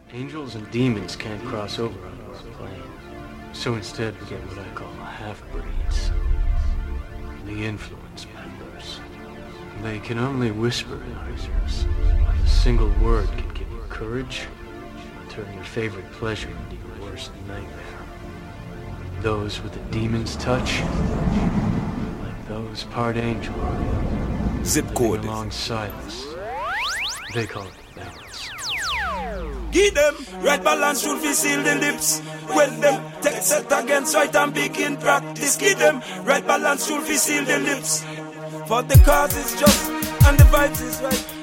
Angels and demons can't cross over on our plane. So instead we get what I call half-breeds. The influence members. They can only whisper in our ears. A single word can give you courage or turn your favorite pleasure into your worst nightmare. Those with the demon's touch, like those part angel, zip code alongside us. They call it balance. Give them right balance, should we seal the lips. When them take set against right and begin practice. Give them right balance, should we seal the lips. For the cause is just and the vibes is right.